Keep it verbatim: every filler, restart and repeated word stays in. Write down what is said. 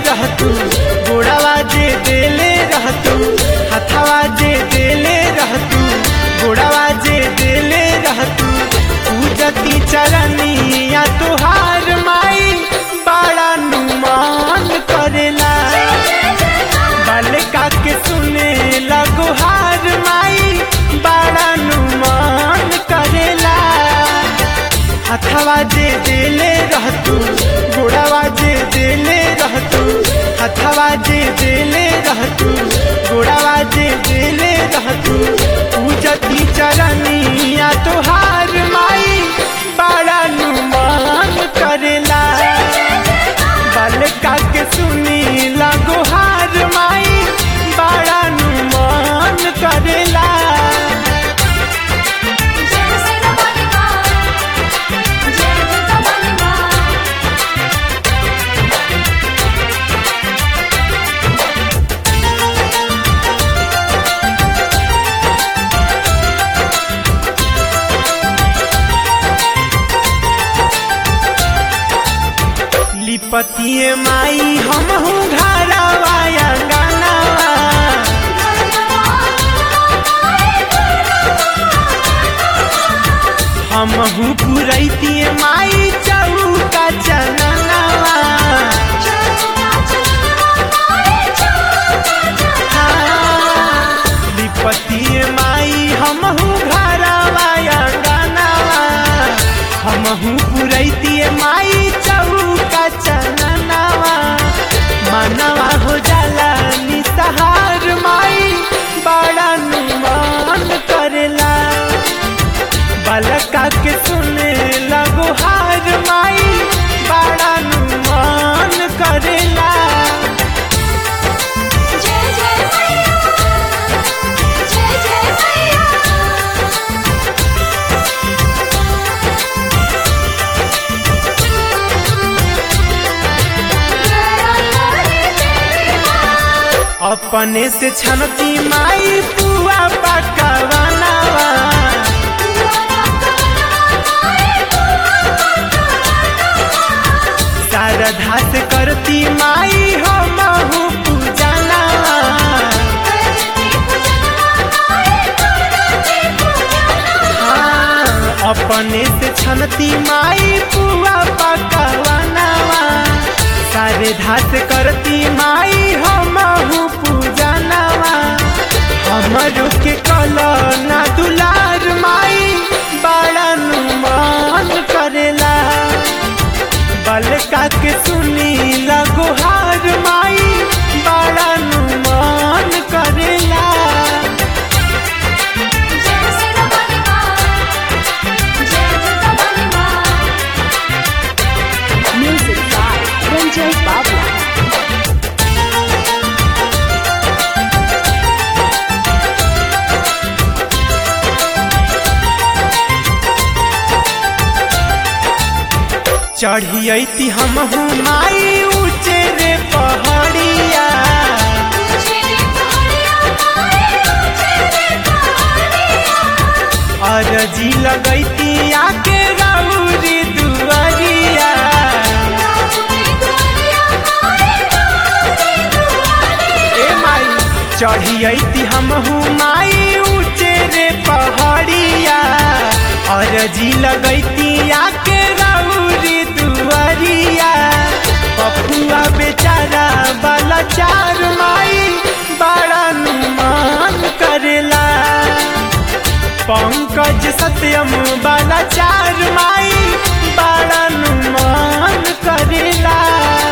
रहतू गोड़ावा जे देले रहतू हथवा जे देले रहतू गोड़ावा जे देले रहतू पूजती चरनिया तुहार माई बड़ा नुमान करेला बालिका के सुने लगोहार माई बड़ा नुमान करेला हथवा जे देले रहतू गोड़ावा जे देले रहतू हथवा जे देले रहतू गोड़ावा जे देले रहतू पूजती चरनिया तुहार माई बड़ा नुमान करेला बालिका के सुनी लगोहार माई बड़ा नुमान करेला लिपतिए माई हम हूँ घरवा अंगनवा हम हूँ पुरैतिए माई चौका चननवा लिपतिए माई हम हूँ घरवा अंगनवा हम हूँ पुरैतिए माई चौका चननवा मनवा हो जाला निसहार माई बड़ा नुमान करेला बालका के सुने लगोहार माई बड़ा नुमान करेला जय जय मैया जय जय मैया अपने से छनती माई पुआ पकवानवा शारदा से करती माई हो महू पूजनवा हाँ, अपने से छनती माई पुआ पकवानवा शारदा से करती माई हो महू पूजनवा हमरो के कलो ना दुलार माई बड़ा नुमान करेला बालिका के सुनी लगोहार माई बड़ा नुमान करेला जय सिया बलिमा जय जय बलिमा म्यूजिक बाय रंजय बाबू चढ़ियती हम हूँ माई ऊंचे रे पहाड़िया अरजी लगैती आके गौरी दुआरिया ए माई चढ़ियती हम हूँ माई ऊंचे रे पहाड़िया अरजी लगैती आके गौरी दुआरिया पपुआ बेचारा बाला चार माई बड़ा नुमान करेला पंकज सत्यम बाला चार माई बड़ा नुमान करेला।